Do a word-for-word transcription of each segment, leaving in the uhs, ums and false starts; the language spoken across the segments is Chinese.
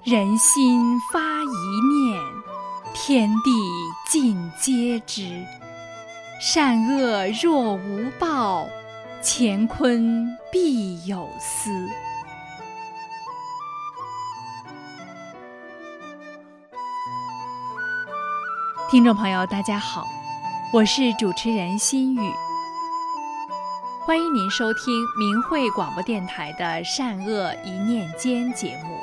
人心发一念，天地尽皆知。善恶若无报，乾坤必有司。听众朋友大家好，我是主持人心雨，欢迎您收听明慧广播电台的善恶一念间节目。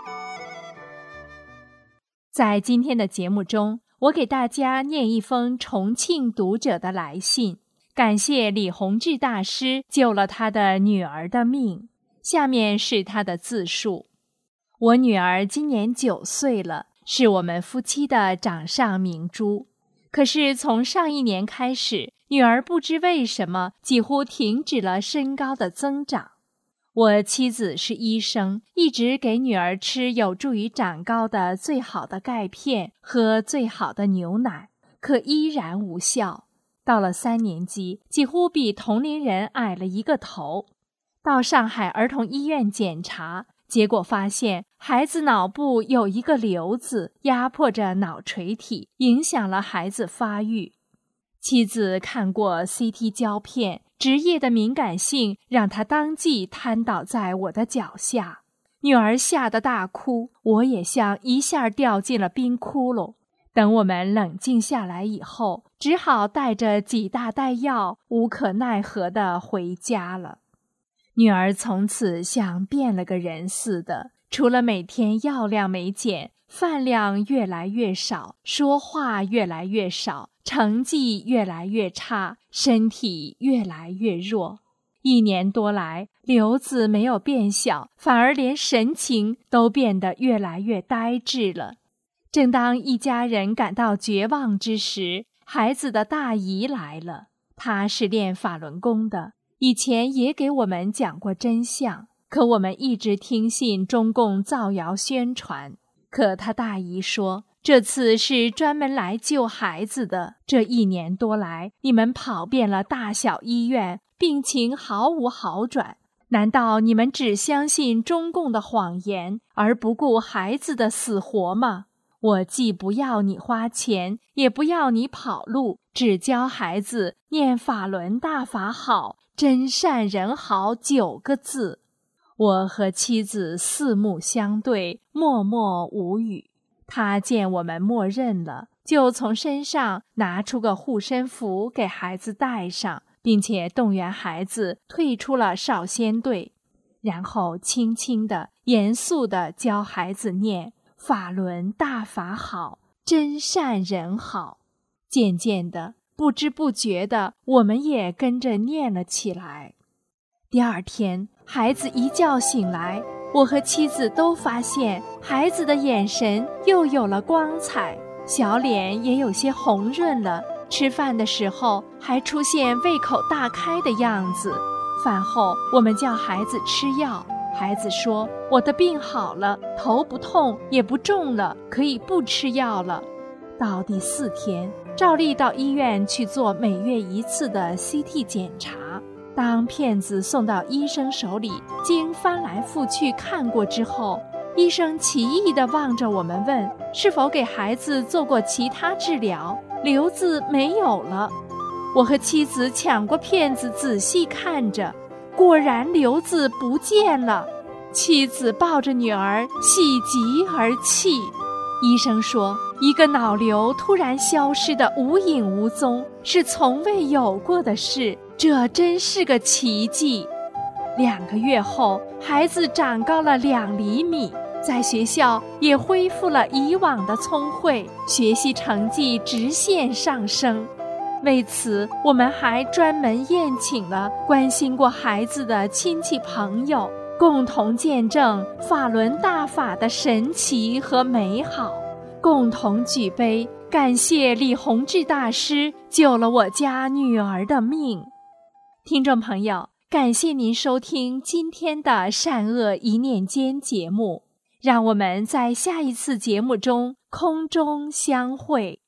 在今天的节目中，我给大家念一封重庆读者的来信，感谢李洪志大师救了他的女儿的命。下面是他的自述：我女儿今年九岁了，是我们夫妻的掌上明珠。可是从上一年开始，女儿不知为什么几乎停止了身高的增长。我妻子是医生，一直给女儿吃有助于长高的最好的钙片，喝最好的牛奶，可依然无效。到了三年级，几乎比同龄人矮了一个头。到上海儿童医院检查，结果发现孩子脑部有一个瘤子，压迫着脑垂体，影响了孩子发育。妻子看过 C T 胶片，职业的敏感性让她当即瘫倒在我的脚下。女儿吓得大哭，我也像一下掉进了冰窟窿。等我们冷静下来以后，只好带着几大袋药，无可奈何地回家了。女儿从此像变了个人似的，除了每天药量没减，饭量越来越少，说话越来越少，成绩越来越差，身体越来越弱。一年多来，瘤子没有变小，反而连神情都变得越来越呆滞了。正当一家人感到绝望之时，孩子的大姨来了。她是练法轮功的，以前也给我们讲过真相，可我们一直听信中共造谣宣传。可他大姨说，这次是专门来救孩子的。这一年多来，你们跑遍了大小医院，病情毫无好转。难道你们只相信中共的谎言，而不顾孩子的死活吗？我既不要你花钱，也不要你跑路，只教孩子念法轮大法好，真善人好九个字。我和妻子四目相对，默默无语。他见我们默认了，就从身上拿出个护身符给孩子戴上，并且动员孩子退出了少先队，然后轻轻地、严肃地教孩子念法轮大法好，真善人好。渐渐的，不知不觉的，我们也跟着念了起来。第二天，孩子一觉醒来，我和妻子都发现孩子的眼神又有了光彩，小脸也有些红润了，吃饭的时候还出现胃口大开的样子。饭后我们叫孩子吃药，孩子说我的病好了，头不痛也不重了，可以不吃药了。到第四天，照例到医院去做每月一次的 C T 检查。当片子送到医生手里，经翻来覆去看过之后，医生奇异地望着我们问，是否给孩子做过其他治疗？瘤子没有了。我和妻子抢过片子仔细看着，果然瘤子不见了。妻子抱着女儿喜极而泣。医生说，一个脑瘤突然消失得无影无踪，是从未有过的事，这真是个奇迹。两个月后，孩子长高了两厘米，在学校也恢复了以往的聪慧，学习成绩直线上升。为此，我们还专门宴请了关心过孩子的亲戚朋友，共同见证法轮大法的神奇和美好，共同举杯，感谢李洪志大师救了我家女儿的命。听众朋友，感谢您收听今天的善恶一念间节目，让我们在下一次节目中空中相会。